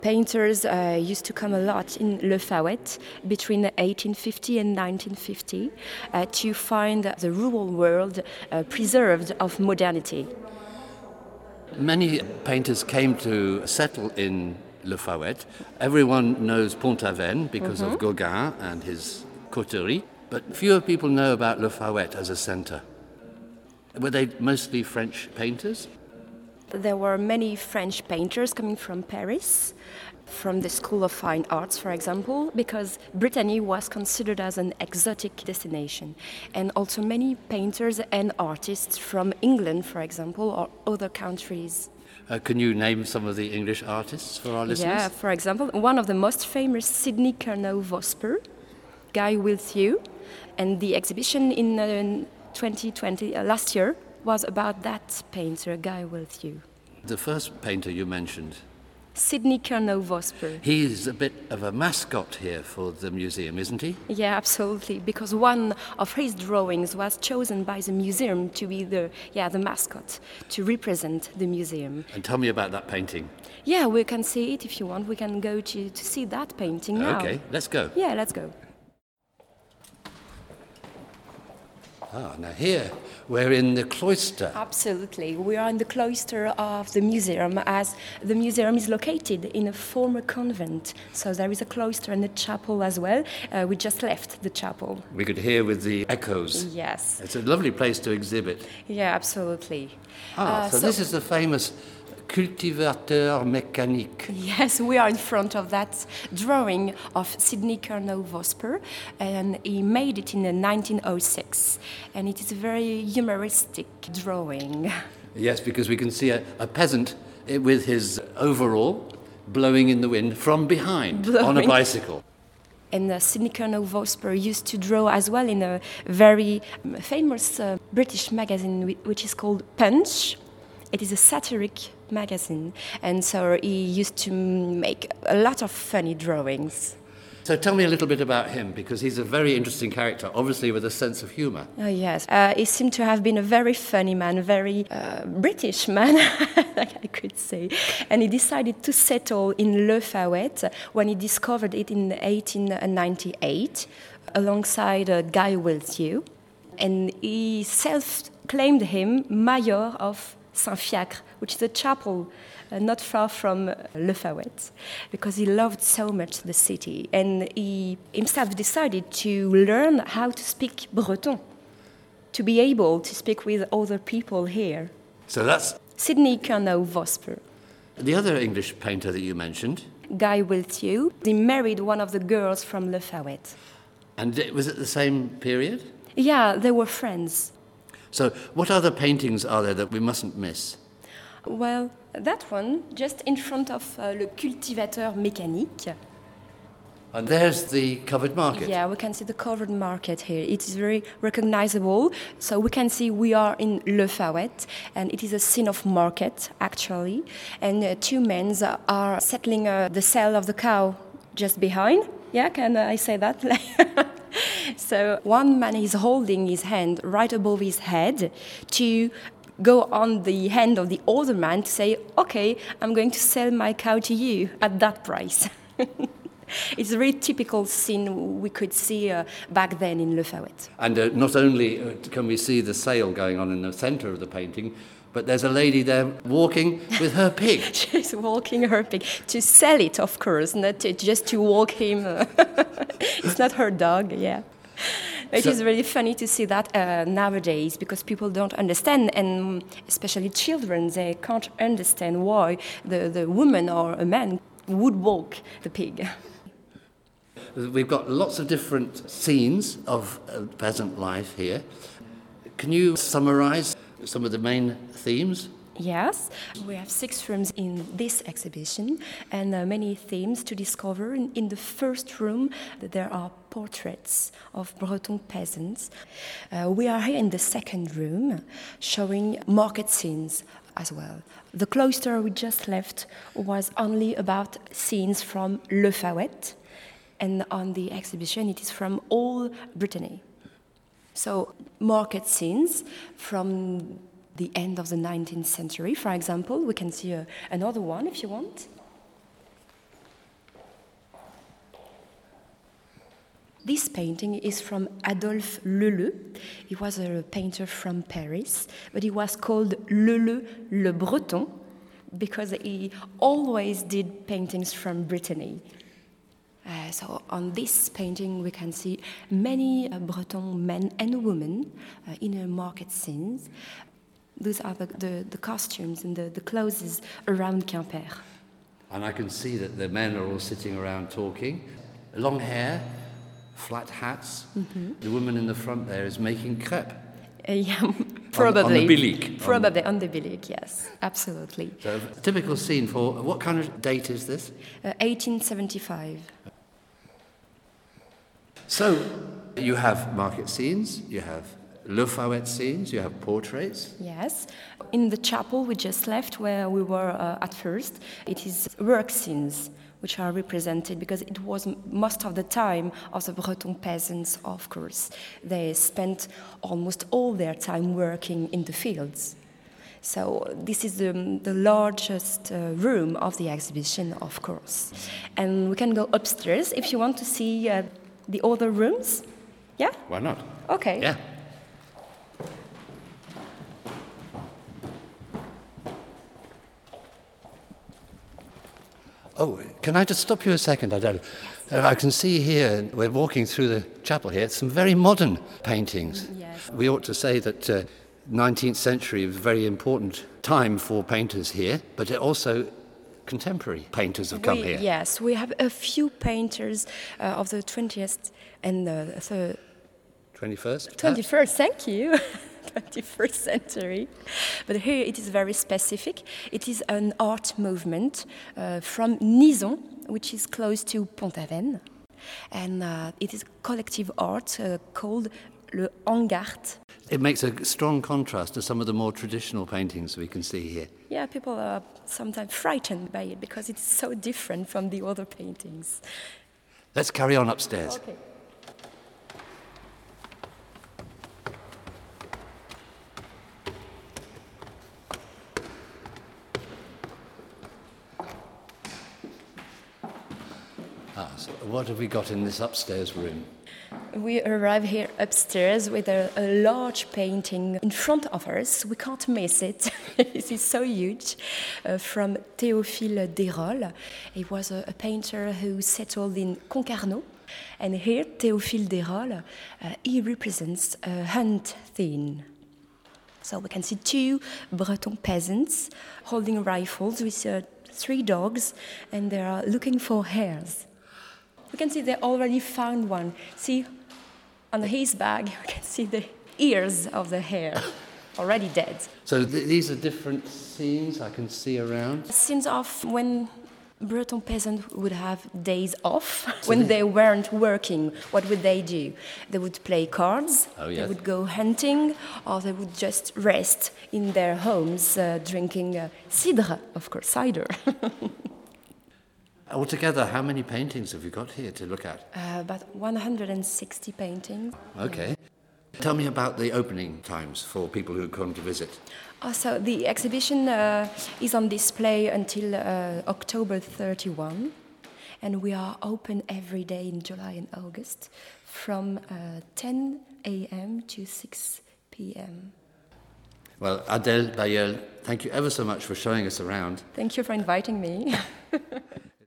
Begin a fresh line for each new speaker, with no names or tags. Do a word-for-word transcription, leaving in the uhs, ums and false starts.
Painters uh, used to come a lot in Le Fawet between eighteen fifty and nineteen fifty uh, to find the rural world uh, preserved of modernity.
Many painters came to settle in Le Fawet. Everyone knows Pont-Aven because mm-hmm. of Gauguin and his coterie, but fewer people know about Le Fawet as a centre. Were they mostly French painters?
There were many French painters coming from Paris, from the School of Fine Arts, for example, because Brittany was considered as an exotic destination. And also many painters and artists from England, for example, or other countries.
Uh, can you name some of the English artists for our listeners?
Yeah, for example, one of the most famous, Sidney Carnot-Vosper, Guy Wilthew, and the exhibition in uh, twenty twenty, uh, last year, was about that painter, Guy Wilthew.
The first painter you mentioned,
Sidney Carnot-Vosper.
He's a bit of a mascot here for the museum, isn't he?
Yeah, absolutely, because one of his drawings was chosen by the museum to be the yeah the mascot, to represent the museum.
And tell me about that painting.
Yeah, we can see it if you want. We can go to, to see that painting now.
Okay, let's go.
Yeah, let's go.
Ah, now here we're in the cloister.
Absolutely. We are in the cloister of the museum, as the museum is located in a former convent. So there is a cloister and a chapel as well. Uh, we just left the chapel.
We could hear with the echoes.
Yes.
It's a lovely place to exhibit.
Yeah, absolutely.
Ah,
uh,
so, so this is the famous cultivateur mécanique.
Yes, we are in front of that drawing of Sidney Carnot-Vosper, and he made it in nineteen oh six. And it is a very humoristic drawing.
Yes, because we can see a, a peasant with his overall blowing in the wind from behind blowing. On a bicycle.
And uh, Sidney Carnot-Vosper used to draw as well in a very famous uh, British magazine which is called Punch. It is a satiric magazine, and so he used to make a lot of funny drawings.
So tell me a little bit about him, because he's a very interesting character, obviously with a sense of humour.
Oh, yes. Uh, he seemed to have been a very funny man, a very uh, British man, I could say. And he decided to settle in Le Fawet when he discovered it in eighteen ninety-eight, alongside uh, Guy Wilthew. And he self-claimed him mayor of Saint-Fiacre, which is a chapel uh, not far from uh, Le Fawet, because he loved so much the city. And he himself decided to learn how to speak Breton, to be able to speak with other people here.
So that's
Sidney Carnot-Vosper.
The other English painter that you mentioned?
Guy Wilthew. He married one of the girls from Le Fawet.
And was it the same period?
Yeah, they were friends.
So what other paintings are there that we mustn't miss?
Well, that one, just in front of uh, Le Cultivateur Mécanique.
And there's the covered market.
Yeah, we can see the covered market here. It is very recognizable. So we can see we are in Le Fawet, and it is a scene of market, actually. And uh, two men are settling uh, the sale of the cow just behind. Yeah, can I say that? So one man is holding his hand right above his head to go on the hand of the other man to say, okay, I'm going to sell my cow to you at that price. It's a very typical scene we could see uh, back then in Le Fawet.
And uh, not only uh, can we see the sale going on in the centre of the painting, but there's a lady there walking with her pig.
She's walking her pig. To sell it, of course, not to, just to walk him. It's not her dog, yeah. It so, is really funny to see that uh, nowadays, because people don't understand, and especially children, they can't understand why the, the woman or a man would walk the pig.
We've got lots of different scenes of uh, peasant life here. Can you summarise some of the main themes?
Yes, we have six rooms in this exhibition, and uh, many themes to discover. In, in the first room, there are portraits of Breton peasants. Uh, we are here in the second room, showing market scenes as well. The cloister we just left was only about scenes from Le Fawet, and on the exhibition it is from all Brittany. So market scenes from the end of the nineteenth century, for example. We can see uh, another one if you want. This painting is from Adolphe Leleu. He was a painter from Paris, but he was called Leleu le Breton because he always did paintings from Brittany. Uh, so on this painting we can see many uh, Breton men and women uh, in a market scenes. Those are the, the, the costumes and the, the clothes around Quimper.
And I can see that the men are all sitting around talking. Long hair, flat hats. Mm-hmm. The woman in the front there is making crepe.
Uh, yeah, probably.
On, on the bilic.
Probably on the bilic, yes, absolutely.
So a typical scene for, what kind of date is this?
Uh, eighteen seventy-five.
So you have market scenes, you have Le Fauet scenes, you have portraits.
Yes. In the chapel we just left, where we were uh, at first, it is work scenes which are represented, because it was most of the time of the Breton peasants, of course. They spent almost all their time working in the fields. So this is the, the largest uh, room of the exhibition, of course. And we can go upstairs if you want to see uh, the other rooms. Yeah?
Why not?
Okay.
Yeah. Oh, can I just stop you a second, Adele? Uh, I can see here, we're walking through the chapel here, some very modern paintings.
Yes.
We ought to say that uh, nineteenth century was a very important time for painters here, but also contemporary painters have come
we,
here.
Yes, we have a few painters uh, of the twentieth and the third.
twenty-first?
twenty-first, thank you. twenty-first century. But here it is very specific. It is an art movement uh, from Nizon, which is close to Pont-Aven. And uh, it is collective art uh, called Le Hangart.
It makes a strong contrast to some of the more traditional paintings we can see here.
Yeah, people are sometimes frightened by it because it's so different from the other paintings.
Let's carry on upstairs.
Okay.
Ah, so what have we got in this upstairs room?
We arrive here upstairs with a, a large painting in front of us. We can't miss it. It is so huge. Uh, from Théophile Desrolles. He was a, a painter who settled in Concarneau. And here, Théophile Desrolles, uh, he represents a hunt scene. So we can see two Breton peasants holding rifles with uh, three dogs, and they are looking for hares. We can see they already found one. See, on his bag, you can see the ears of the hare, already dead.
So th- these are different scenes I can see around.
Scenes of when Breton peasants would have days off,
So
when
they-
they weren't working, what would they do? They would play cards,
Oh,
they
yes.
would go hunting, or they would just rest in their homes uh, drinking uh, cidre, of course, cider.
Altogether, how many paintings have you got here to look at?
Uh, about one hundred sixty paintings.
Okay. Tell me about the opening times for people who come to visit.
Also, the exhibition uh, is on display until uh, October thirty-first, and we are open every day in July and August from uh, ten a.m. to six p.m.
Well, Adele Bailleul, thank you ever so much for showing us around.
Thank you for inviting me.